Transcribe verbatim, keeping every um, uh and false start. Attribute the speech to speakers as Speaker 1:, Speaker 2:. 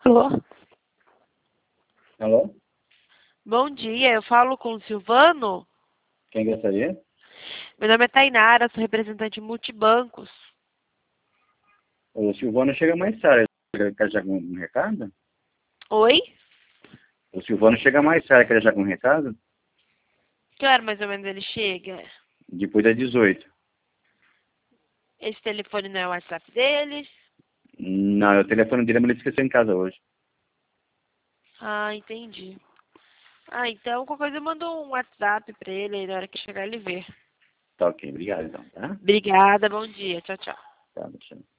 Speaker 1: Alô?
Speaker 2: Alô?
Speaker 1: Bom dia, eu falo com o Silvano.
Speaker 2: Quem gostaria?
Speaker 1: Meu nome é Tainara, sou representante multibancos.
Speaker 2: O Silvano chega mais tarde. Quer já com um recado?
Speaker 1: Oi?
Speaker 2: O Silvano chega mais tarde. Quer já com um recado?
Speaker 1: Que hora mais ou menos ele chega?
Speaker 2: Depois das dezoito.
Speaker 1: Esse telefone não é o WhatsApp dele?
Speaker 2: Não, é o telefone dele, mas ele esqueceu em casa hoje.
Speaker 1: Ah, entendi. Ah, então qualquer coisa eu mando um WhatsApp pra ele, aí na hora que chegar ele vê.
Speaker 2: Tá ok, obrigado então, tá?
Speaker 1: Obrigada, bom dia. Tchau, tchau.
Speaker 2: Tá, deixa eu...